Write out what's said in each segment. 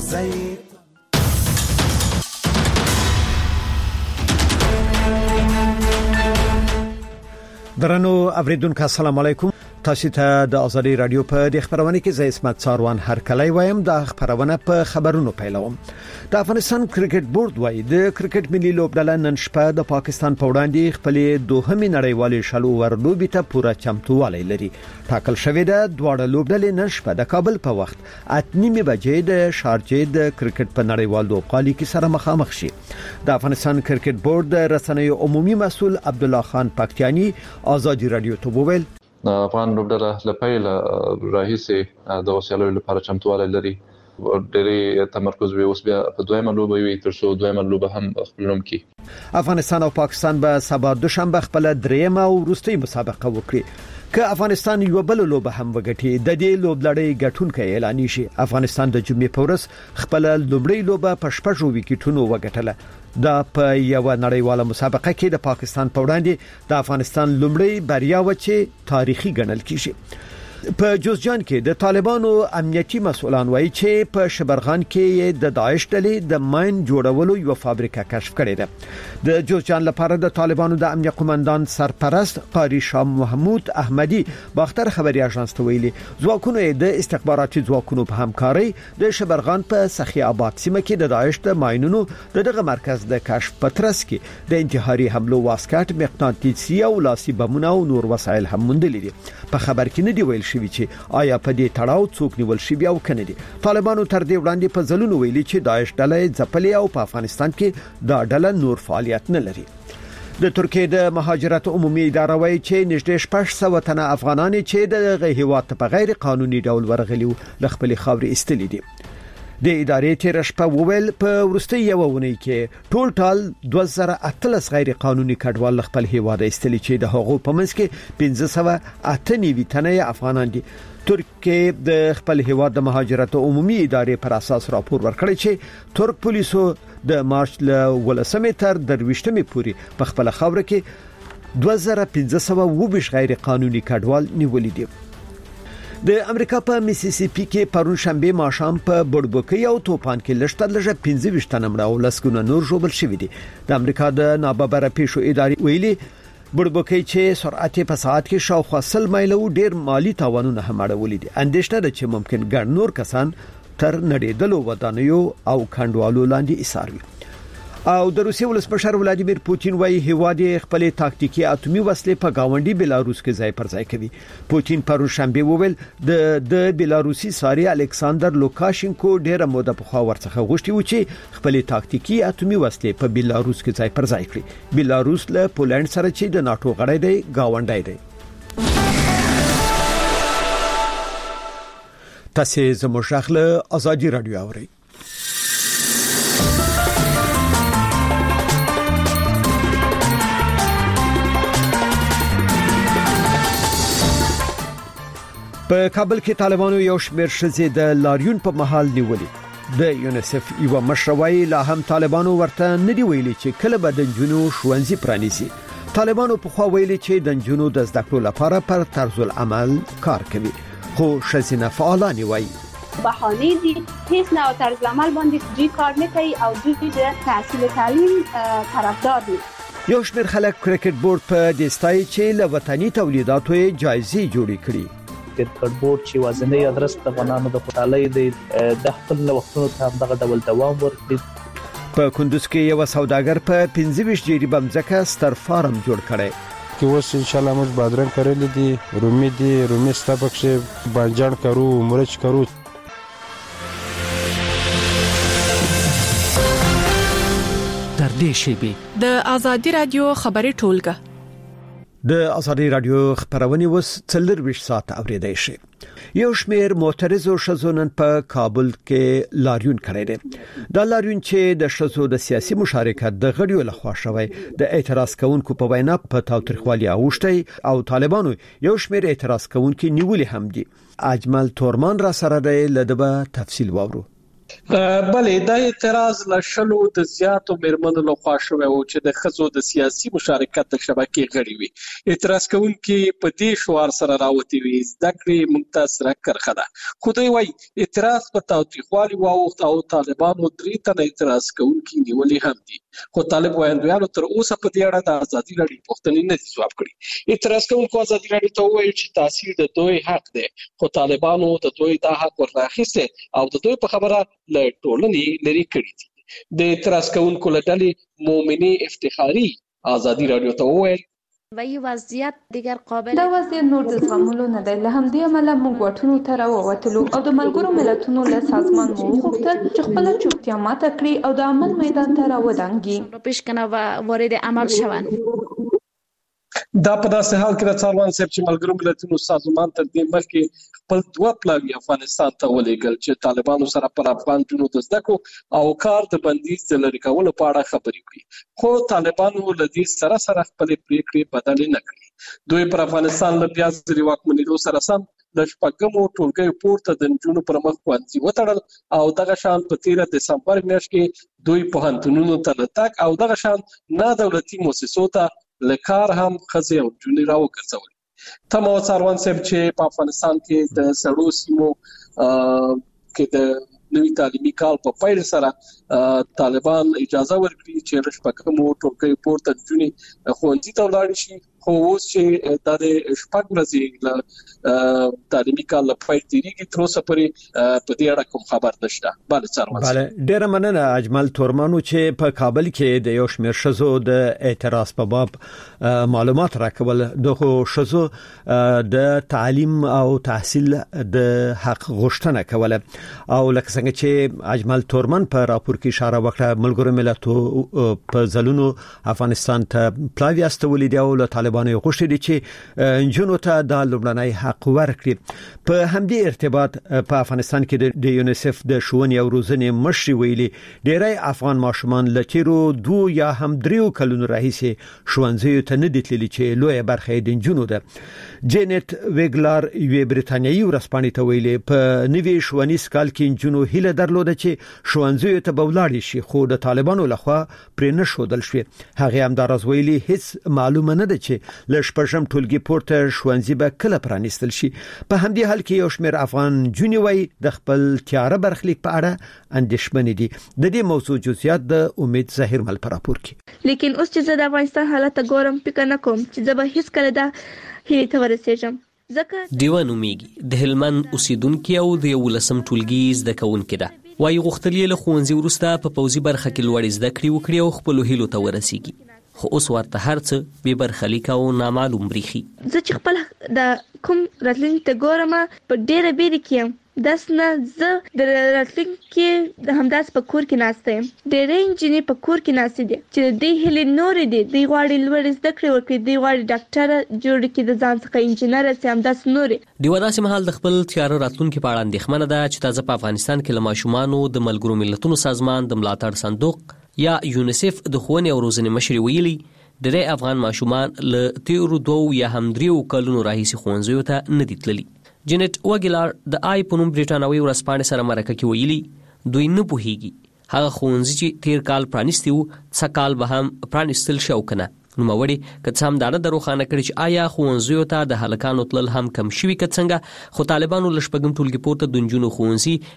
درنو اوریدونکو السلام علیکم. تاسو ته د ازادي رادیو په د خبرونه کې زه اسمت ساروان هر کله وایم د خبرونه په خبرونو پیلوم. د افغانستان کرکټ بورډ وايي د کرکټ ملي لوبډله نن شپه د پاکستان په وړاندې خپل دوهمې نړیوالې شلو ور لوبې ته پوره چمتووالی لري. ټاکل شوې ده دواړه لوبډلې نن شپه د کابل په وخت 8:30 بجې د شارجې د کرکټ په نړیوال لوبغالي کې سره مخامخ شي. د افغانستان کرکټ بورډ د رسنیو عمومي مسؤل عبد الله خان پکتیانی ازادي رادیو ته وویل افغان لوبډله لپاره راهیسي د وسیلو لپاره چمتوالی لري. ډېری تمرکز وي اوس بیا په دویمه لوبه وي تر څو دویمه لوبه هم خپلوم کی. افغانستان او پاکستان به سبا دوشنبه خپل دریمه او وروستۍ مسابقه وکړي. که افغانستان یو بل لوبه هم وګټي د دې لوبلړۍ ګټونکي اعلان شي. افغانستان د جمعې په ورځ خپل لوبړی لوبه په 6 وکټونو وګټله. دا په یو نړیواله مسابقه کې د پاکستان په وړاندې د افغانستان لومړی بریا و چې تاریخي ګڼل کیږي. په جوزجان کې د طالبانو امنیتي مسؤلان وایي چې په شبرغان کې د داعش ډلې د ماین جوړولو یو فابریکه کشف کړې ده. د جوزجان لپاره د طالبانو د امنیت قومندان سرپرست قاری شاه محمود احمدی باختر خبري اژانس ته ویلي ځواکونو د استخباراتي ځواکونو په همکاري د شبرغان په سخي آباد سیمه کې د داعش د ماینونو دغه مرکز د کشف پترس کې د انتحاري حملو واسکټ مغناطیسي او لاسي بمونه او نور وسایل هم موندل دي. په خبر کې نه دی ویل شوی چې آیا په دې تړاو څوک نیول شوی او کنه دي. طالبانو تر دې وړاندې په ځلونو ویلي چې داعش ډله ځپلې او په افغانستان کې دا ډله نور فعالیت نه لري. د ترکیه د مهاجرت عمومي اداره وایي چې نږدې 600 تنه افغانان چې د هیواد په غیر قانوني ډول ورغلي ل خپل خاورې استلې دي. د ادارې تیر شپه وویل په ورستۍ یو ونی کې ټول 2018 غیر قانوني کډوال خپل هیواد استلې چې د هغو په منځ کې 598 تنه افغانان دي. ترکیه د خپل هیواد د مهاجرت عمومي ادارې پر اساس راپور ورکړی چې ترک پولیسو د مارچ ل 18 تر 23 پورې په خپل خاور کې 2520 غیر قانوني کډوال نیولې دي. د امریکا په میسیسیپي کې پرون شنبه ماښام په بړبوکۍ او توپان کې لږه 25 تنه مړه او لسګونه نور ژوبل شوي دي. د امریکا د ناببره پیښو ادارې ویلي بړبوکۍ چې سرعت په ساعت کې شاوخوا 100 مایل او ډیر مالی تاوانونه هم اړولې دي. اندېښنه ده چې ممکن ګڼ نور کسان تر نړیدلو ودانیو او کندوالو لاندې ایسار وي. او د روسیې ولسمشر ولادیمیر پوتین وايي هیواد خپل تاکتیکي اتومي وسلې په گاونډي بلاروس کې ځای پر ځای کوي. پوتین پرون شنبه وویل د بلاروسي ساري الکساندر لوکاشینکو ډیره موده په خوا ورڅخه غوښتي و چې خپل تاکتیکي اتومي وسلې په بلاروس کې ځای پر ځای کړي. بلاروس له پولند سره چې د ناتو غړی دی گاونډی دی. تاسو زموږ غږ ازادي رادیو اورئ. په کابل کې طالبانو یو شمېر ښځې د لاریون په محل نیولې. د یونیسف یو مشروعي لا هم طالبانو ورته نه دی ویلي چې کله به د جنونو ښوونځي پرانیسي. طالبانو په خوا ویلي چې د جنونو د زده کړو لپاره پر طرز العمل کار کوي. خو ښځینه فعالان وایي بهانه دي هیڅ نه طرز العمل باندې دوی کار نه کوي او دوی د تحصیل تعلیم طرفدار دي. یو شمېر خلک کرکټ بورډ په دستای چې له وطني تولیداتو جایزې جوړې کړي. کرکټ بورډ چې وازنې ادرس د افغانانو د خوشحالۍ د خپل وختونو ته دغه ډول دوام ورکړي. په کندوز کې یو سوداګر په 25 جری بمځکه ستر فارم جوړ کړي. کې اوس ان شاء الله موږ بادرنګ کړل دي، رومي دي، رومي ستابکشه بانجان کرو، مرچ کرو. تر دې شیبې د ازادي رادیو خبري ټولګه د ازادي رادیو خبرونه وس 24 ساعت اوریدای شي. یو شمېر معترضو شزونن په کابل کې لاریون کړی دی. دا لاریون چې د شزو د سیاسي مشارکت د غړیو لخوا شوی د اعتراض کوونکو په وینا په تاوتریخوالي اوښتي او طالبانو یو شمېر اعتراض کوونکو نیولې هم دي. اجمل تورمان را سره دی لدبه تفصیل وورو. بلې دا اعتراض له شلو د زیاتو میرمنو لخوا شوی او چې د ښځو د سیاسي مشارکت د شبکې غړي وي. اعتراض کوونکي په دې شعار سره راوتی وي زده کړې موږ ته سره کرخه ده. خو دوی وایي اعتراض په تاوتریخوالي واوښت او طالبانو 3 تنه اعتراض کوونکي نیولي هم دي. خو طالب وایندویانو تر اوسه په دې اړه د ازادي راډیو پوښتنې نه دي ځواب کړي. اعتراض کوونکو ازادي راډیو ته وویل چې تاثیر د دوی حق دی، خو طالبانو د دوی دا حق ورناخیسته او د دوی په خبره له ټولنې لري کړی دي. د اعتراض کوونکو له ډلې مومنی افتخاری ازادي راډیو ته وویل و این وضعیت دیگر قابل دا وضعیت نور د زغملو نه دی. له همدې امله موږ واټونو ته راووتلو او د ملګرو ملتونو له سازمان مو وغوښتل چې خپله چوپتیا ماته کړي او د عمل میدان ته راودانګي پیش کنه و وارد عمل شوند. دا په داسې حال کې د څاروان صاحب چې ملګرو ملتونو سازمان تر دې مخکې خپل 2 پلاوي افغانستان ته ولېږل چې طالبانو سره پر افغان جنو د زده کړو او کار د بندیز د لرې کولو په اړه خبرې کړي. خو طالبانو له دې سره خپلې پریکړې بدلې نه کړې. دوی پر افغانستان له بیا ځلې واکمنېدو سره سم د شپږمو ټولګیو پورته د نجونو پر مخ ښوونځي وتړل او دغه شان په 13 دسمبر میاشت کې دوی پوهنتونونو ته له تګ او دغه شان نه دولتي مؤسسو ته لکار هم خزي او جونې راوګرځول. تمو څاروان صاحب چې په افغانستان کې د سړو سیمو کې د نوي تعلیمي کال په پیل سره طالبان اجازه ورکړي چې رشپکمو ټولګي پورته جونې ښوونځي ته ولاړ شي. خو اوس چې د شپږ ورځې له تعلیمي کال لپاره تیریږي تر اوسه پورې په دې اړه کوم خبر نشته. بله څاروان بله ډیره مننه اجمل تورمانو چې په کابل کې د یو شمېر شزو د اعتراض په باب معلومات راکول. دغه شزو د تعلیم او تحصیل د حق غوښتنه کوله او لکه څنګه چې اجمل تورمان په راپور کې اشاره وکړه ملګرو ملتونو په ځلونو افغانستان ته پلاوی استولې دی او له طالبانو غوښتي دي چې جنونو ته د لومړنۍ حق ورکړي. په همدې ارتباط په افغانستان کې د یونیسف د ښوونې او روزنې مشري ویلي ډېری افغان ماشومان له تیرو 2 یا هم 3 کلونو راهیسې ښوونځیو ته نه دي تللي چې لویه برخه یې د جنونو ده. جینټ ویګلار یو بریتانیایي ورځپاڼې ته ویلي په نوي ښوونیز کال کې جنونو هیله درلوده چې ښوونځیو ته به ولاړ شي خو د طالبانو لخوا پرې نه ښودل شوې. هغه همداراز ویلي هیڅ معلومه نه ده چې له شپږم ټولګي پورته ښوونځي به کله پرانیستل شي. په همدې حال کې یو شمېر افغان جونې وایي د خپل تیاره برخلیک په اړه اندېښمن دي. د دې موضوع جزئیات د امید ظاهر مل پر راپور کې. لیکن اوس چې زه د افغانستان حالت ګورم فکر نه کوم چې زه به هیڅ کله دا هیله ته ورسېږم. دیوه نومیږي د هلمند اوسیدونکي او د 11م ټولګي زده کوونکي ده. وايي غوښتل له ښوونځي وروسته په پوځي برخه کې لوړ زده کړې وکړي او خپل هیلو ته ورسیږي. خو اوس ورته هرڅه به برخلیک او نامعلوم بریخي. زه چې خپل د کوم راتلونکي ته ګورم په ډېره بیره کې داس نه زه د راتلونکي د همداس په کور کې ناسته یم. ډېرې انجینر په کور کې ناسته دي چې د هلې نور دي د غواړي لوړ زده کړې وکړي د غواړي ډاکټر جوړ کړي د ځان څخه انجینر سي همداس نور. دیو داسې مهال د خپل تیار راتلونکي په اړه اندېښمنه ده چې تازه په افغانستان کې له ماشومانو د ملګرو ملتونو سازمان د ملاتړ صندوق یا یونیسف د ښوونې او روزنې مشري ویلي ډېری افغان ماشومان له تیرو 2 یا هم 3 کلونو راهیسې ښوونځیو ته نه دي تللي. جینټ وګیلار د آی په نوم بریټانوي ورځپاڼې سره مرکه کې ویلي دوی نه پوهیږي هغه ښوونځي چې تیر کال پرانیستي وو څه کال به هم پرانیستل شي او کنه. نوموړي که څه هم دا نه روښانه کړي چې آیا ښوونځیو ته د هلکانو تلل هم کم شوي که څنګه. خو طالبانو له شپږم ټولګي پورته د نجونو ښوونځي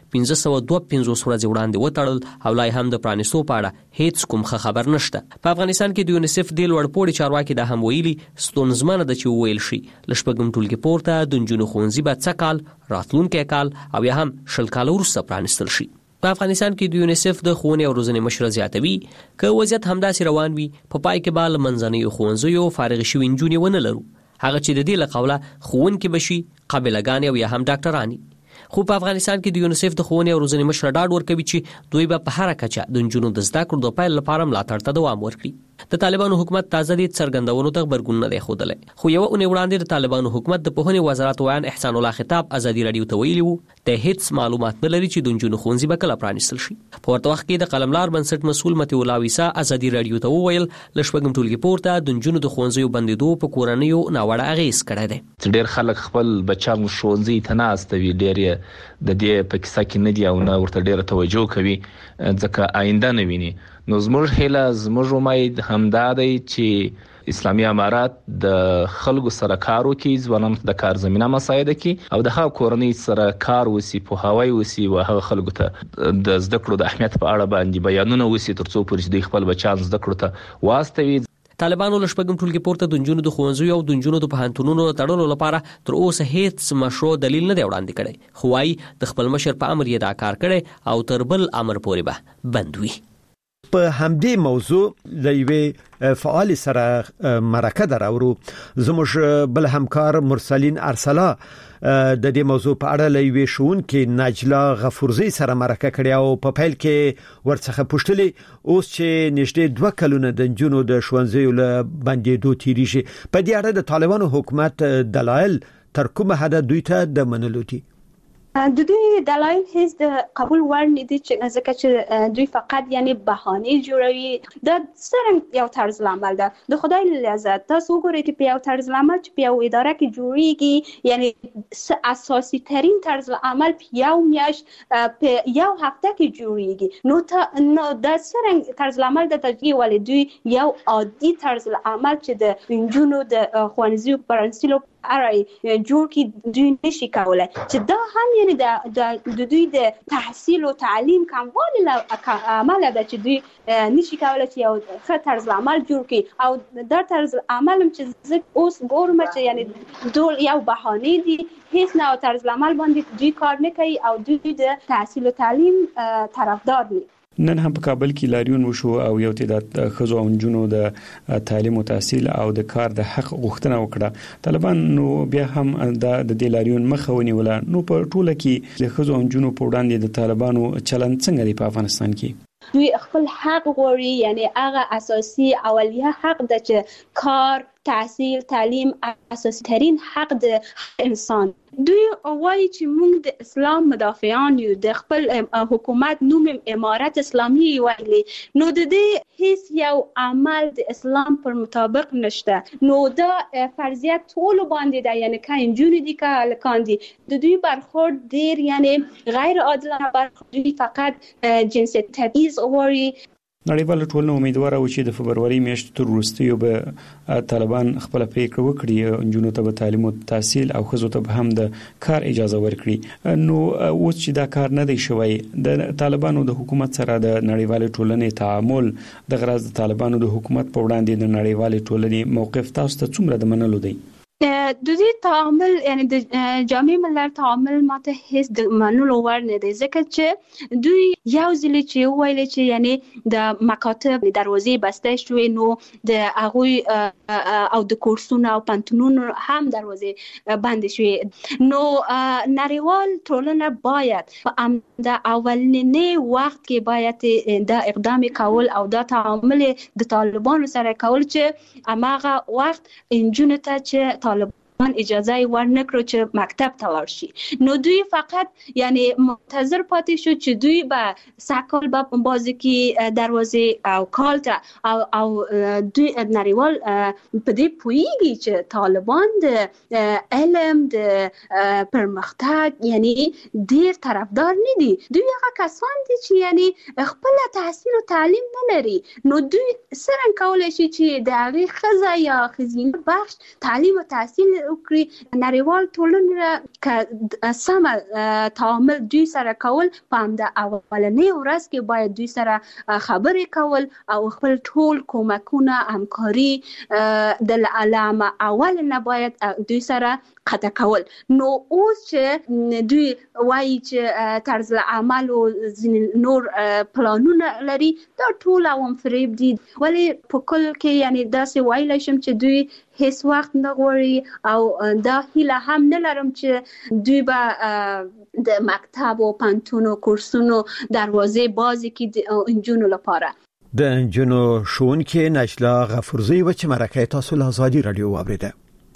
1552 ورځې وړاندې وتړل او لا هم د پرانیستو په اړه هیڅ کوم خبر نشته. په افغانستان کې د یونیسف د لوړپوړي چارواکي دا هم ویلي ستونزمنه ده چې ویل شي له شپږم ټولګي پورته د نجونو ښوونځي به څه کال راتلونکی کال او یا هم 20 کال وروسته پرانیستل شي. په افغانستان کې د یونیسف د ښوونې او روزنې مشر زیاتوي که وضعیت همداسې روان وي په پای کې به له منځنیو ښوونځیو فارغ شوي نجونې ونه لرو هغه چې د دې له قوله ښوونکي به شي قابله‌ګانې او یا هم ډاکټرانې. خو په افغانستان کې د یونیسف د ښوونې او روزنې مشر ډاډ ورکوي چې دوی به په هر کچه د نجونو د زده کړو د پیل لپاره ملاتړ ته دوام ورکړي. د طالبانو حکومت تازه د څرګندونو ته خبرګون نه دی خوده، خو یو اونۍ وړاندې د طالبانو حکومت د پوهنې وزارت ویان احسان الله خطاب ازادي رادیو ته ویلي وو ته هیڅ معلومات نه لري چې د نجونو ښوونځي به کله پرانیستل شي. په ورته وخت کې د قلملار بنسټ مسؤل متي الله ویسا ازادي رادیو ته وویل ل شپږم ټولګي پورته د نجونو د ښوونځیو بندیدو په کورنیو ناوړه اغیز کړی دی. ډېر خلک خپل بچیان ښوونځي ته نه استوي، ډېر د دې په کیسه کې نه دی او نه ورته ډېر توجه کوي ځکه آینده نه ویني. نو زموږ هیله زموږ امید همدا دی چې اسلامي امارات د خلکو سره کار وکړي، ځوانانو د کار زمينه مساعده کړي او د هغه کورنۍ سره کار وسی، په هواي وسی او هغه خلکو ته د زده کړو د اهمیت په اړه باندې بیانونه وسی ترڅو پرې د خپل بچان زده کړو ته واستوي. طالبانو له شپږم ټولګي پورته د نجونو د ښوونځیو او د نجونو د پوهنتونونو تړلو لپاره تر اوسه هیڅ مشروع دلیل نه دی وړاندې کړی، خو وايي د خپل مشر په امر یې دا کار کړی او تر بل امر پورې به بند وي. په همدې موضوع د یوې فعال سره مرکه دراورو. زموږ بل همکار مرسلین ارسلا د دې موضوع په اړه لوي شون کې نجلا غفورزی سره مرکه کړې او په پیل کې ورڅخه پوښتلې اوس چې نږدې 2 کلونه د جنونو د ښوونځیو له بندیدو تیریږي، په دې اړه د طالبانو حکومت دلایل تر کومه حد دوی ته د منلو دي؟ د دوی دلایل هیڅ د قبول وړ نه دي ځکه چې دوی فقط یعنی بهانه جوړوي. دا څنګه یو طرز عمل ده؟ د خدای لعزت تاسو وګورئ چې په یو طرز عمل چې په یو اداره کې جوړیږي یعنی اساسي ترين طرز عمل په یو میاشت په یو هفته کې جوړیږي. نو دا څنګه طرز عمل د تجربه ولې دوی یو عادي طرز عمل چې د انجونو د ښوونځیو پرانستلو ارای جوړ کی دوی نشي کولای چې دا هم یعنی د دوی د تحصیل او تعلیم کموالی عمل ده چې دوی نشي کولای چې یو ښه طرز عمل جوړ کی او دا طرز عمل چې اوس ګورم چې یعنی ډول یو بهانه دي، هیڅ نه طرز عمل باندې دوی کار نه کوي او دوی د تحصیل او تعلیم طرفدار دي. نن هم په کابل کې لاریون وشو او یو تعداد خزو او جنونو د تعلیم او تحصیل او د کار د حق غوښتنه وکړه. طالبان نو بیا هم د دې لاریون مخه ونیوله. نو په ټوله کې د خزو او جنونو په وړاندې د طالبانو چلند څنګه دی په افغانستان کې؟ دوی خپل حق غواړي، یعنی هغه اساسي اولیه حق د چې کار، تحصیل، تعلیم اساسي ترين حق د انسان. دوی وایي چې موږ د اسلام مدافعان یو، د خپل حکومت نوم امارت اسلامي ویلي، نو د دې هیڅ یو عمل د اسلام پر مطابق نشته. نو دا فرضیت ټول باندې ده، یعنی که انجونی دي که الکان دي، د دوی برخورد ډیر یعنی غیر عادلانه برخورد. دوی فقط جنسیت تبعیض غواړي. نړیوال ټولنه امیدواره و چې د فبرवरी میاشتې تر وروستیو به طالبان خپل پریکړه وکړي، انجونو ته به تعلیم او تحصیل او خزو ته به هم د کار اجازه ورکړي. نو اوس چې دا کار نه دی شوی، د طالبانو د حکومت سره د نړیوال ټولنې تعامل د غرض د طالبانو د حکومت په وړاندې د نړیوال ټولنې موقف تاسو ته څومره د منلو دی؟ د دې تعامل یعنی د جامع ملت تعامل ماته هیڅ د منلو وړ نه دی، ځکه چې دوی یو ځل چې ویل چې یعنی د مکاتب دروازې بسته شوې، نو د هغه او د کورسونو او پانتونونو هم دروازې بند شوې. نو نړیوال ټولنه باید په د اولنې وخت کې باید د اقدام کول او د تعامل د طالبانو سره کول چې اماغه وخت انجونو ته چې طالبان اجازه ورنکړو چې مکتب ته لاړ شي. نو دوی فقط یعنی منتظر پاتې شو چې دوی به ساکل به بازی کې دروازه او کال ته او دوی نړیوال په دې پوهیږي چې طالبان د علم د پرمختګ یعنی ډیر طرفدار نه دي. دوی هغه کسان دي چې یعنی خپل تحصیل او تعلیم نه لري. نو دوی څنګه کولای شي چې د هغه خزه یا خزینه بخش تعلیم او تحصیل وکړي؟ نړیوال ټولنه که سم تعامل دوی سره کول، په همدا اولنې ورځ کې باید دوی سره خبرې کول او خپل ټول کومکونه همکاري د علامه اول نه باید دوی سره قطع کول. نو اوس چې دوی وایي چې طرز عمل او نور پلانونه لري، دا ټول هم فریب دي. ولی په کل کې یعنی داسې وایلی شم چې دوی هیڅ وخت نه غواړي او دا هیله هم نه لرم چې دوی به د مکتب او پانتون او کورسونو دروازې بازی کې د انجونو لپاره. د جنو شون کې نجلا غفورزی و چې مرکه تاسو له ازادي رادیو اوریده.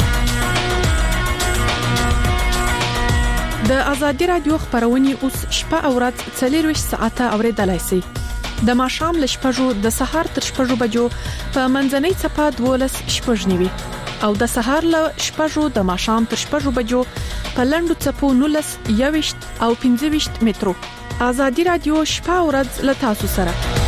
د ازادي رادیو خبرونه اوس شپه او ورځ 24 ساعته اوریدلای شئ. د ماښام له شپږو د سهار تر شپږو بجو په منځنۍ څپه 12 شپږ نیوي او د سهار له شپږو د ماښام تر شپږو بجو په لنډو څپو 19 21 او 25 مترو. ازادي رادیو شپه او ورځ له تاسو سره.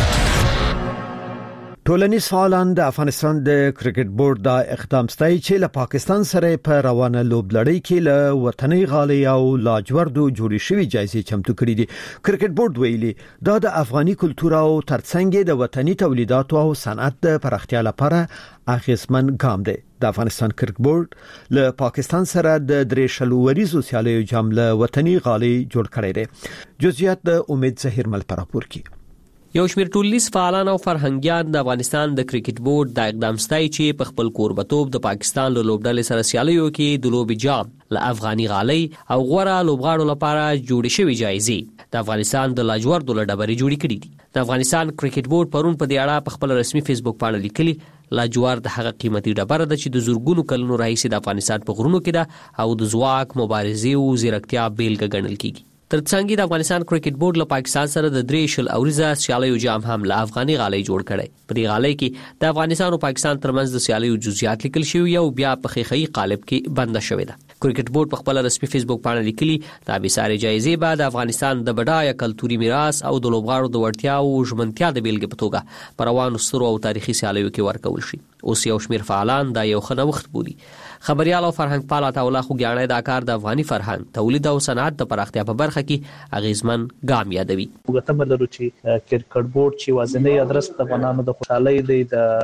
ټولنیز فعالان د افغانستان د کرکټ بورډ د اقدام ستایي چې له پاکستان سره په روانه لوبلړۍ کې له وطني غالي او لاجوردو جوړې شوې جایزې چمتو کړې دي. کرکټ بورډ ویلي دا د افغاني کلتور او ترڅنګ د وطني تولیداتو او صنعت د پراختیا لپاره اغیزمن ګام دی. د افغانستان کرکټ بورډ له پاکستان سره د 3 وریزو سیالیو جام له وطني غالي جوړ کړی دی. جزئیات د امید زهیر مل پراپور کی. یو شمېر ټولنیز فعالان او فرهنګیان د افغانستان د کرکټ بورډ د اقدام ستایي چې په خپل کوربتوب د پاکستان له لوبډلې سره سیالیو کې د لوبي جام له افغاني غالۍ او غوړه لوبغاړو لپاره جوړې شوې جایزې د افغانستان د لاجوردو له ډبرې جوړې کړې دي. د افغانستان کرکټ بورډ پرون په دې اړه په خپل رسمي فیسبوک باندې لیکلي لاجورد هغه قیمتي ډبره ده چې د زورګونو کلونو راهیسې د افغانستان په غرونو کې ده او د ځواک مبارزې او زیرکتیا بیلګه ګڼل کیږي. ترڅنګ د افغانستان کرکټ بورډ له پاکستان سره د 3 اوریزه سیالیو جام هم له افغاني غالۍ جوړ کړي. په دې غالۍ کې د افغانستان او پاکستان ترمنځ د سیالیو جزئیات لیکل شوی او بیا په خیخي قالب کې بند شوی ده. کرکټ بورډ په خپل رسمي فیسبوک باندې لیکلي د ابيساري جایزې بعد افغانستان د بډایه کلتوري میراث او د لوبغاړو د وړتیا او ژمنتیا د بیلګې په توګه په روانو سترو او تاریخي سیالیو کې ورکول شي. اوس یو شمېر فعالان دا یو ښه نوښت بولي. خبريال او فرهنګ پال عطاالله خوګیاڼی دا کار د افغاني فرهنګ تولید او صنعت د پراختیا په برخه کې اغیزمن ګام یادوي. وګټه لرو چې کرکټ بورډ چې وازنې ادرس د افغانانو د خوشحالۍ دی،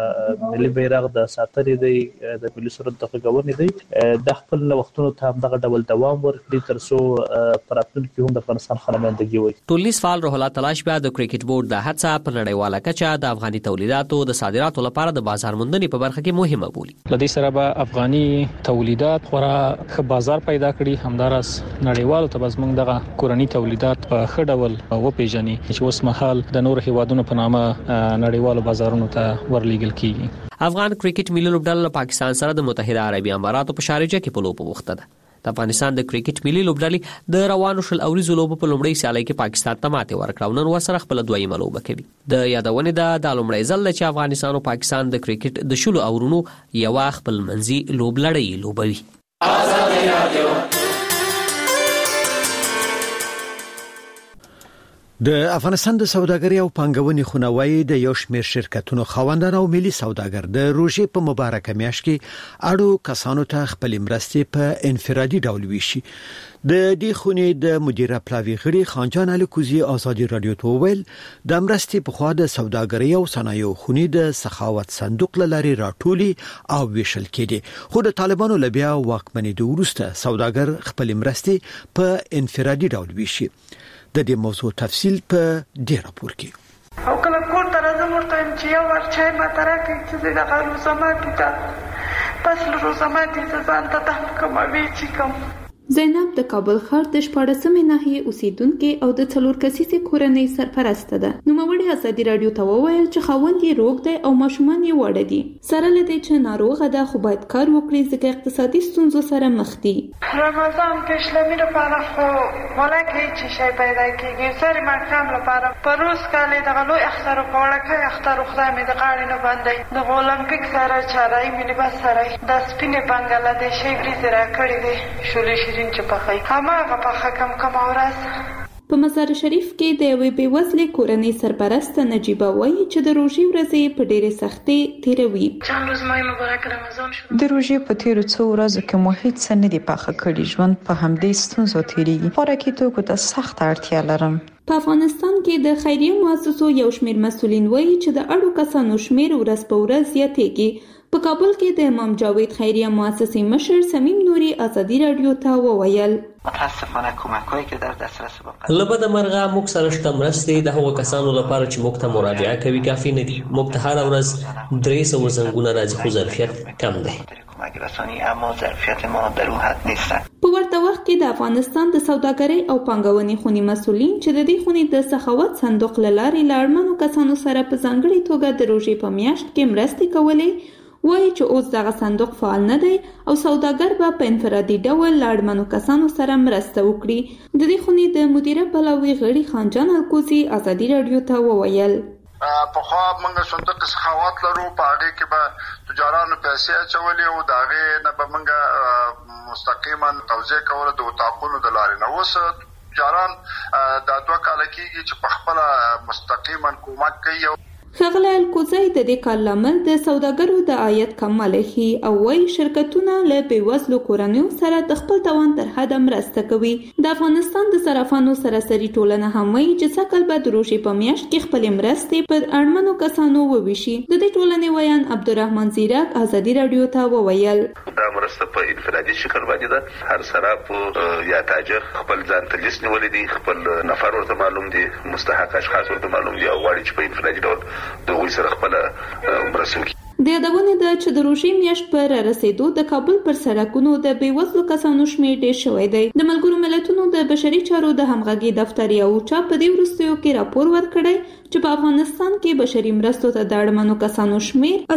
د ملي بیرغ د ساترې دی، د ملي سرود د غوړنې دی، د خپل وختونو ته هم دغه ډول دوام ورکړي ترڅو پراتونکو هم د افغانستان خلمندګي وي. ټولنیز فعال روح الله تلاش بیا د کرکټ بورډ د هڅه په نړیواله کچه د افغاني تولیداتو د صادراتو لپاره د بازار موندنې په برخه کې مهمه بولي. لدې سره به افغاني تولیدات خورا ښه بازار پیدا کړي، همدارس نړیوالو ته زموږ دغه کورنی تولیدات په ښه ډول وپیژني چې اوس مهال د نور هیوادونو په نامه نړیوالو بازارونو ته ورلیږل کیږي. افغان کرکټ ملي لوبډله پاکستان سره د متحده عربي اماراتو په شارجه کې په لوبو وخته ده. د افغانستان د کرکټ ملي لوبډلې د روانو شل اوریزو لوبو په لومړۍ سیالۍ کې پاکستان ته ماتې ورکړه او نن ورسره خپل دویمه لوبه کوي. د یادونې د لومړۍ ځل چې افغانستان او پاکستان د کرکټ د شلو اورونو یو خپل منځي لوبلړۍ لوبوي. ازادي رادیو د افغانستان د سوداګرۍ او پانګونې خونوي د یو شمېر شرکتونو خاوندان او ملي سوداګر د روژې په مبارکه میاشت کې اړو کسانو ته خپل مرستې په انفرادي ډول ویشي. د دې خونې د مدیره پلاوی غړي خانجان علي کوزي ازادي رادیو ته ویل د مرستې په خوا د سوداګرۍ او صنایعو خونې د سخاوت صندوق لاري راټولي او ویشل کېدي، خو د طالبانو لبیا واکمنۍ د ورسته سوداګر خپل مرستې په انفرادي ډول ویشي. د دې موضوع تفصیل په دې راپور کې. او کله کور ته راځم ورته چې یو ورچای ما ترکې چې د غلو سماتې ته پس له روزماتې ته ځان ته تم کوم چې کوم. زینب د کابل ښار د 14مې ناحیې اوسیدونکې او د 4 کسیزې کورنۍ سرپرسته ده. نوموړې ازادي رادیو ته وویل چې خاوند یې روغ دی او ماشومان یې واړه دي. سره له دې چې ناروغه ده خو باید کار وکړي ځکه اقتصادي ستونزو سره مخ دي. رمضان کې شلمي لپاره خو ولکه هیڅ شی پیدا کېږي. سره ماښام لپاره په روز کالې د غلو اختر په وړکه اختر خدای مې د غاړې نه باندې د اولمپیک سره چارای مې لباس سره د سپینې بنگلادیشي بریز را کړی دی. شولې شیرین چې پخې هماغه پخه کم ورځ. په مزار شریف کې د یوې بېوزلې کورنۍ سرپرسته نجیبه وایي چې د روژې ورځې په ډېرې سختۍ تېروي. د روژې په تېرو څو ورځو کې مو هیڅ څه نه دي پاخه کړي. ژوند په همدې ستونزو تېرېږي. خوراکي توکو ته سخته اړتیا لرم. په افغانستان کې د خیریه مؤسسو یو شمېر مسؤلین وایي چې د اړو کسانو شمېر ورځ په ورځ زیاتېږي. په کابل کې د امام جاوید خیریه مؤسسې مشر سمیم نوري ازادي رادیو ته وویل متاسفانه کومکایی که در دسترس لبد مرغه موږ سره شته مرستې د هغو کسانو لپاره چې موږ ته مراجعه کوي کافي نه دي. موږ ته هره ورځ 300 زنګونه راځي خو ظرفیت کم دی. کمک رسانی اما ظرفیت ما در اون حد نیستن. په ورته وخت کې کې د افغانستان د سوداګرۍ او پانګونې خونې مسولین چې د دې خونې د سخاوت صندوق لارې لاړمنو کسانو سره په ځانګړي توګه د روژې په میاشت کې مرستې کولې وایي چې اوس دغه صندوق فعال نه دی او سوداګر به په انفرادي ډول لاړمنو کسانو سره مرسته وکړي. د دې خونې د مدیره بلاوي غړي خانجان الکوزي ازادي رادیو ته وویل په خو موږ صندوق سخاوت لرو، په هغه کې به تجارانو پیسې اچولې او دا غي نه به موږ مستقیما توزیع کول د وټاقونو د لارې نه. اوس تجاران د 2 کال کېږي چې په خپل مستقیما کومک کوي. ښاغلی الکوزی د دې کار لامل د سوداګرو د عاید کموالی ښيي او وايي شرکتونه له بېوزلو کورنیو سره د خپل توان تر حده مرسته کوي. د افغانستان د صرافانو سراسري ټولنه هم وايي چې سږ کال به د روژې په میاشت کې خپلې مرستې پر اړمنو کسانو وویشي. د دې ټولنې ویان عبدالرحمن زیرک ازادي رادیو ته وویل دا مرسته په انفرادي شکل باندې ده. هر صراف یا تاجر خپل ځان ته لیست نیولې دي، خپل نفر ورته معلوم دي، مستحق اشخاص ورته معلوم دي او غواړي چې په انفرادي ډول د وې سره خپل مرسته. د یادونه ده چې د روژې میاشت پر رسیدو د کابل پر سړکونو د بیوزلو کسانو شمېر ډېر شوی دی. د ملګرو ملتونو د بشري چارو د همغږي دفتر یو چا په دې وروستیو کې راپور ورکړی چې په افغانستان کې بشري مرستو ته د اړمنو کسانو شمېر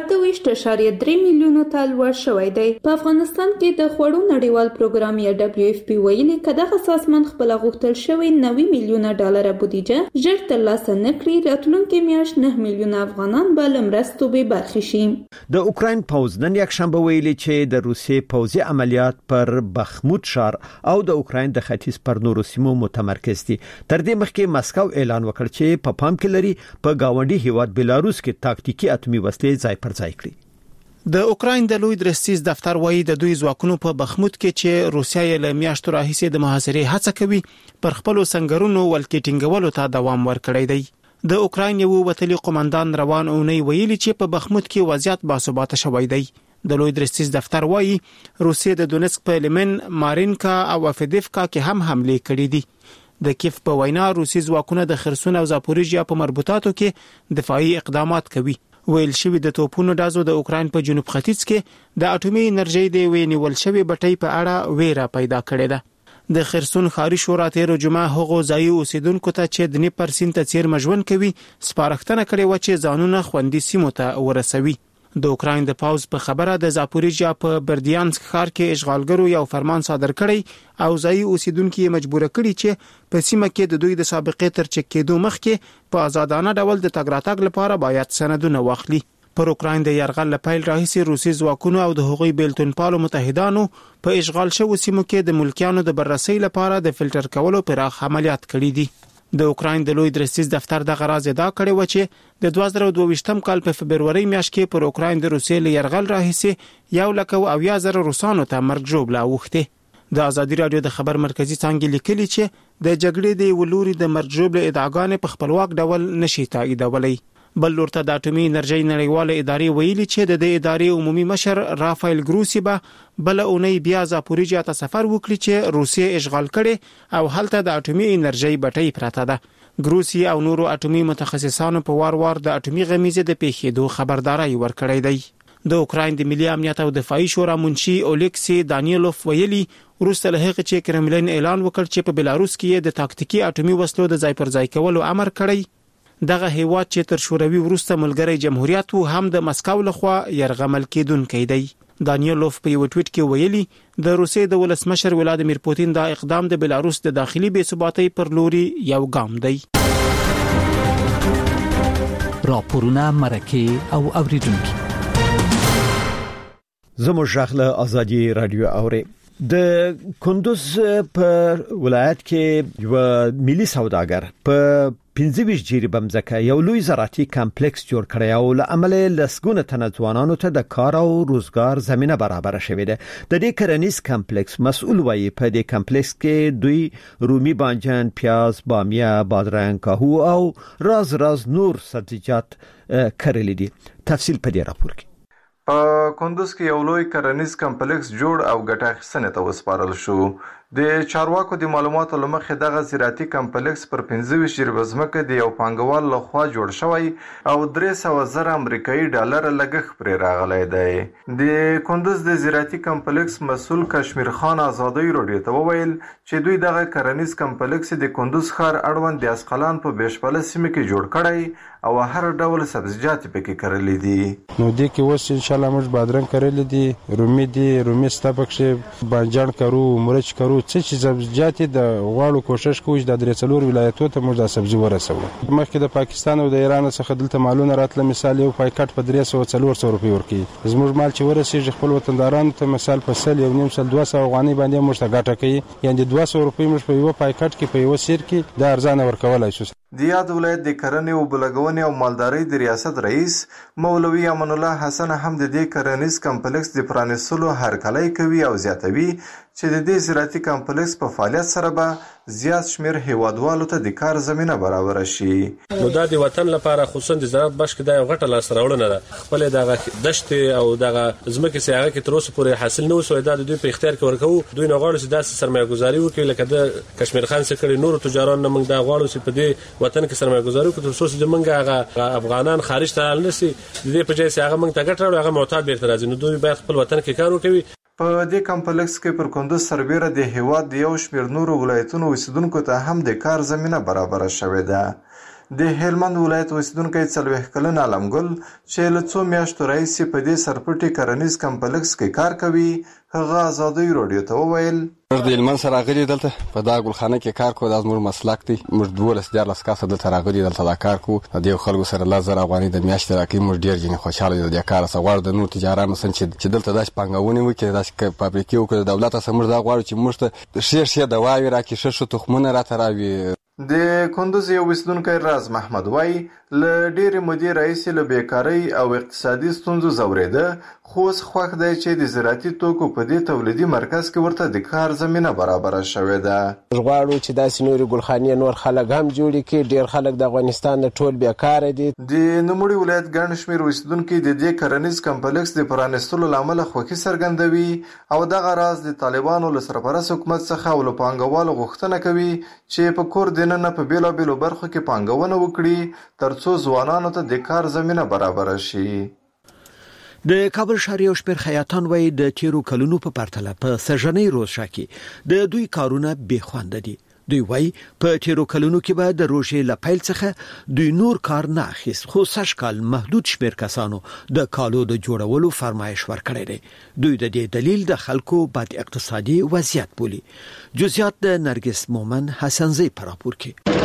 28.3 میلیونو ته لوړ شوی دی. په افغانستان کې د خوړو نړیوال پروګرام یا WFP ویلي که دغه سازمان خپل غوښتل شوی 90 میلیونه ډالر بودیجه ژر ترلاسه نه کړي، راتلونکي میاشت 9 میلیونه افغانان به له مرستو بې برخې شي. د اوکراین پوز نن یکشنبه ویلي چې د روسیې پوځي عملیات پر بخموت ښار او د اوکراین د ختیځ پر نورو سیمو متمرکز دي. تر دې مخکې مسکو اعلان وکړ چې په پام کې لري په گاونډي هیواد بلاروس کې تاکتیکي اتومي وسلې ځای پر ځای کړي. د اوکراین د لوی درستیز دفتر وایي د دوی ځواکونو په بخموت کې چې روسیا یې له میاشتو راهیسې د محاصرې هڅه کوي پر خپلو سنگرونو ولکې ټینګولو ته دوام ورکړی دی. د اوکراین یو وتلی قومندان روان اونۍ ویلي چې په بخموت کې وضعیت باثباته شوی دی. د لوی درستیز دفتر وایي روسیې د دونسک په لمن، مارینکا او افدیفکا کې هم حمله کړې دي. د کیف په وینا روسي ځواکونه د خرسون او زاپوریژیا په مربوطاتو کې دفاعي اقدامات کوي. ویل شوی د توپونو ډازو د اوکراین په جنوب ختیځ کې د اټومي انرژي د وینول شوی بټۍ په اړه ویره پیدا کړې ده. د خرسون خاري شورا تیر جمعه هغو ځای اوسیدونکو ته چې د دنیپر سیند ته څیر مژون کوي سپارښتنه کړې و چې ځانونه خوندي سیمو ته ورسوي. د اوکراین د پاوز په خبره د زاپوریژیا په بردیانسک ښار کې اشغالګرو یو فرمان صادر کړی او ځای اوسیدونکو مجبور کړي چې په سیمه کې د دوی د سابقې تر چک کېدو مخکې په آزادانه ډول د تګ راتګ لپاره باید سندونه واخلي. پر اوکراین د یرغل لپاره راهیسې روسي ځواکونو او د هغوی بیلتونپالو متحدانو په اشغال شوو سیمو کې د ملکیانو د بررسۍ لپاره د فلټر کولو پراخ عملیات کړي دي. د اوکراین د لوی درستیز دفتر د غراز ادا کړی و چې د 2022 کال په فبروري میاشت کې پر اوکراین د روسیې له یرغل راهیسې 1,000 روسانو ته مرګ ژوبله اوښته. د ازادي رادیو د خبر مرکزی څنګه لیکلي چې د جګړې د ولوري د مرګ ژوبله ادعاګانې په خپلواک ډول نشي تاییدولای. بل ورته د اټومي انرژي نړیواله ادارې ویلي چې د دې ادارې عمومي مشر رافایل ګروسی به بل اونۍ بیا زاپوریژیا ته سفر وکړي چې روسیې اشغال کړي او هلته د اټومي انرژي بټۍ پراته ده. ګروسی او نورو اټومي متخصصانو په وار د اټومي غمیزه د پیښېدو خبرداري ورکړې ده. د اوکراین د ملي امنیت او دفاعي شورا منشي اولیکسی دانیلوف ویلي وروسته له هغه چې کرملین اعلان وکړ چې په بلاروس کې د تاکتیکي اټومي وسلو د ځای پر ځای کولو امر کړی، دغه هیواد چې تر شوروي وروسته ملګری جمهوریت وو هم د مسکو لخوا یرغمل کېدونکی دی. دانیلوف په یو ټویټ کې ویلي د روسیې د ولسمشر ولادیمیر پوتین دا اقدام د بلاروس د داخلي بې ثباتۍ پر لوري یو ګام دی. راپورونه مرکه او اوریدونکو زموږ ژغله ازادي رادیو اوري. د کندوز په ولایت کې یو ملي سوداګر په 15 جیری بمزکه یو لوی زراعتي کمپلیکس جوړ کړی او له عمل لسګونه تنه ځوانانو ته د کار او روزګار زمينه برابر شوې ده. د دې کرنیز کمپلیکس مسؤل وایي په دې کمپلیکس کې دوی رومي بانجان، پیاز، بامیه، بادرنګ، کاهو او راز نور سبزیجات کرلې دي. تفصیل په دې راپور کې. په کندوز کې یو لوی کرنیز کمپلیکس جوړ او ګټه اخیستنې ته وسپارل شو. د چارواکو د معلوماتو لمخې دغه زراعتي کمپلیکس پر 25 جریبه ځمکه د یو پانګوال لخوا جوړ شوی او 300,000 امریکایي ډالر لګښت پرې راغلی دی. د کندوز د زراعتي کمپلیکس مسؤل کشمیر خان آزادۍ راډیو ته وویل چې دوی دغه کرنیز کمپلیکس د کندوز ښار اړوند د اسقلان په بشپله سیمه کې جوړ کړی او هر ډول سبزیجات پکې کرلې دي. نو دې کې اوس ان شاء الله موږ بادرنګ کرلې دي، رومي دي، رومي ستا پکې بانجان کرو، مرچ کرو، څه چې سبزیجات د غواړو کوشش کوو چې د 3 ولایتونو ته موږ د سبزي ورسوو. مخکې د پاکستان او د ایران څخه دلته مالونه راتله، مثال یو پایکټ په 300-400 روپۍ ورکوي. زموږ مال چې ورسېږي خپل وطندارانو ته مثال په 100-1.5 افغانۍ باندې موږ ته ګټه کوي، یعنې 200 روپۍ موږ په یو پایکټ کې په یو سیر کې د ارزانه ورکولای شو. د یاد ولایت د کرنې او بلګونې او مالدارۍ د ریاست رئیس مولوي امان الله حسن هم د دې کرنیز کمپلیکس د پرانیستلو هرکلی کوي او زیاتوي چې د دې زراعتي کمپلیکس په فعالیت سره به زیات شمیر هیوادوالو ته د کار زمینه برابر شي. نو دا د وطن لپاره خصوصا د زراعت بشک د یو غټه لاسته راوړنه ده. خپل دغه دشت او دغه ځمکې چې هغه کې تر اوسه پورې حاصل نه وسوي، دا د دوی په اختیار کې ورکوو. دوی نه غواړي چې داسې سرمایه گذاري وکړي لکه د کشمیر خان څخه کړي نور تجاران نه. موږ دا غواړو چې په دې وطن کې سرمایه گذاري وکړو تر څو چې موږ هغه افغانان خارج ته نشي د دې په ځای چې هغه موږ ته ګټه راوړي، هغه معتاد بیرته راځي. نو دوی باید خپل وطن کې کار وکړي. په دې کمپلیکس کې پر کندوز سربېره د هیواد د یو شمېر نورو ولایتونو اوسیدونکو ته هم د کار زمینه برابره شوې ده. د هلمند ولایت اوسیدونکی 40 کلن علمګل چې له څو میاشتو راهیسې په دې سرپټي کرنیز کمپلیکس کې کار کوي، هغه آزادۍ راډیو ته وویل د هلمند سره راغلي دلته په دا ګلخانه کې کار کوو. دا زموږ مسلک دی. موږ 12 کسه دلته راغلي دلته دا کار کوو. د یو خلکو سره 10,000 افغانۍ د میاشتې راکوي. موږ ډېر ځینې خوشحاله یو د دې کار څخه. غواړو د نور تجارانو سره چې دلته داسې پانګونې وکړي، داسې فابریکې وکړي. د دولت څخه موږ دا غواړو چې موږ ته ښې دواوې راکړي، ښه تخمونه راته راوړي. د کندوز یو اوسیدونکی راز محمد وایي له ډېرې مودې راهیسې له بیکارۍ او اقتصادي ستونزو ځورېده، خو اوس خوښ دی چې د زراعتي توکو په دې تولیدي مرکز کې ورته د کار زمینه برابره شوې ده. غواړو چې داسې نورې ګلخانې نور خلک هم جوړې کړي. ډېر خلک د افغانستان نه ټول بیکاره دي. د نوموړي ولایت ګڼ شمېر اوسیدونکي د دې کرنیز کمپلیکس د پرانیستلو له امله خوښي څرګندوي او دغه راز د طالبانو له سرپرست حکومت څخه او له پانګوالو غوښتنه کوي چې په کور دننه په بېلابېلو برخو کې پانګونه وکړي ترڅو ځوانانو ته د کار زمینه برابره شي. د کابل ښار یو شمېر خیاطان وایي د تیرو کلونو په پرتله په سږنۍ روژه کې د دوی کارونه بې خونده دي. دوی وایي په تیرو کلونو کې به د روژې له پیل څخه دوی نور کار نه اخیست، خو سږ کال محدود شمېر کسانو د کالو د جوړولو فرمایش ورکړی دی. دوی د دې دلیل د خلکو بد اقتصادي وضعیت بولي. جزئیات د نرګس مومن حسنزی په راپور کې.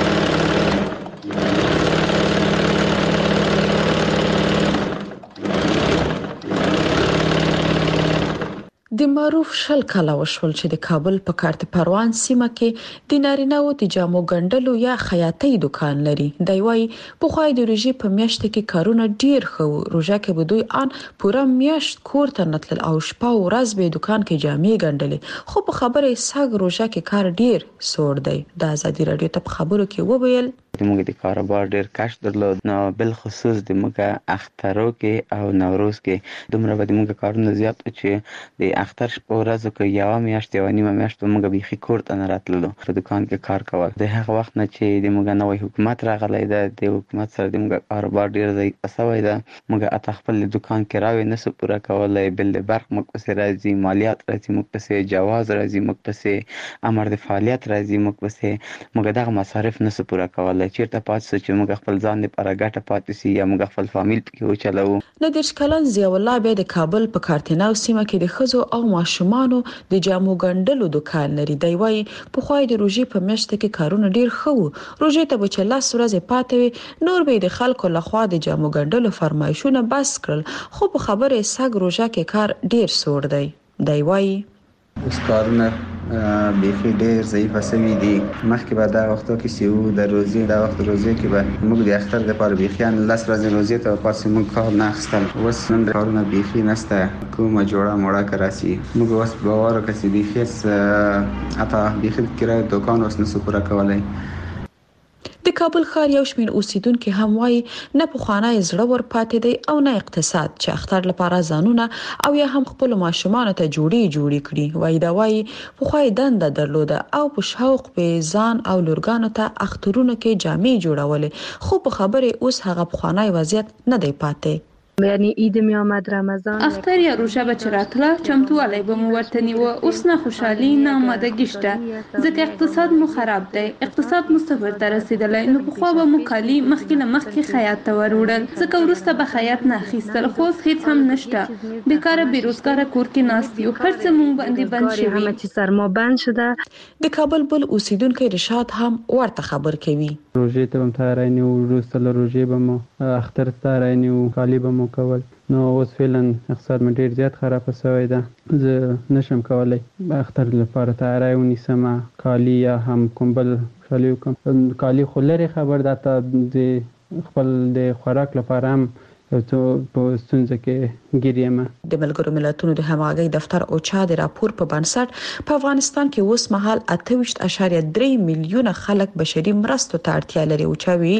د معروف شل کاله وشول چې د کابل په کارت پروان سیمه کې د نارینه‌و د جامو ګنډلو یا خیاطۍ دکان لري. دی وايي په خوای د روژې په میاشت کې کارونه ډیر خو روژه کې به دوی ان پوره میاشت کور ته نتل او شپه او ورځ به دکان کې جامې ګنډلې. خو په خبره ساګ روژه کې کار ډیر سوړ دی. د ازادي رادیو ته په خبرو کې وویل موږ د کاروبار ډیر کش درلود، نو بل خصوص د موږ اخترو کې او نوروز کې دومره به موږ کارونه زیات چې د اختر په ورځو کې یو میاشت یو نیمه میاشت موږ به خې کور ته نه راتللو په دکان کې کار کول. د هغه وخت نه چې د موږ نوې حکومت راغلی ده، د حکومت سره د موږ کاروبار ډیر ضعیف شوی ده. موږ اته خپل دکان کې راوي نسو پوره کولای، بل برق موږ پسې راځي، مالیات راځي موږ پسې، جواز راځي موږ پسې، امر د فعالیت راځي موږ پسې. موږ دغه مصارف نسو پوره کولای. چیرته پاتې چې موږ خپل ځان لپاره ګټه پاتې سي یا موږ خپل فامیل کې وچلو. ندیش کلن ضیاء الله به د کابل په کارتناو سیمه کې د خزو او ماشومانو د جامو ګنډلو دکان لري. دی وايي په خوای د روژې په میاشت کې کارونه ډیر خو روژې ته به 10 ورځې پاتې وي، نور به د خلکو لخوا د جامو ګنډلو فرمایشونه بس کړل. خو په خبره ساګ روژه کې کار ډیر سوړ دی. دی وايي اوس کارونه بیخي ډیر ضعیفه سوي دي. مخکې به دا وختو کې چې وو د روزې دا وخت روزې کې به موږ د اختر لپاره بیخیان 10 ورځې روزې ته پاتې موږ کار نه اخیستل. اوس نن کارونه بیخي نشته، کومه جوړه موړه کراسي موږ اوس باور وکړو بیخي اته بیخي کرایه دکان اوس نسو پوره کولای. د کابل ښار یو شمېر اوسیدونکو هم وایي نه پخوانی زړه ور پاتې دی او نه اقتصاد چې اختر لپاره ځانونه او یا هم خپل ماشومان ته جوړي کړي. وایي دا وایي پخوای دنده درلوده او په شوق به ځان او لورګانو ته اخترونو کې جامې جوړولې، خو په خبره اوس هغه پخوانی وضعیت نه دی پاتې. یعنی عید می آمد، رمضان، اختر یا روژه به چې راتله چمتووالی به مو ورته نیوه. اوس نه خوشحالي نه آمادګي شته ځکه اقتصاد مو خراب دی، اقتصاد مو صفر ته رسیدلی. نو پخوا به مو کالي مخکې له مخکې خیاط ته وروړل ځکه وروسته به خیاط نه اخیستل، خو اوس هیڅ هم نشته. بیکاره بیروزګاره کور کې ناست یو، هر څه مو باندې بند شوي، همه چی سرما بند شده. د کابل بل اوسیدونکی رشاد هم ورته خبر کوي. روژې ته هم تیاری نیو، وروسته له روژې به مو اختر ته تیاری نیو، کالي به مو کول. نو اوس فعلا اقتصاد مې ډیر زیات خراب شوی ده، زه نشم کولای اختر لپاره تیاری ونیسم، کالي یا هم کوم بل کالي وکم. کالي خو لري خبر ده ته د خپل د خوراک لپاره هم په ستونزه کې ګیریم. د ملګرو ملتونو د همغږۍ دفتر اوچا د راپور په بنسټ په افغانستان کې اوس مهال 28.3 میلیونه خلک بشري مرستو ته اړتیا لري. اوچا ویلي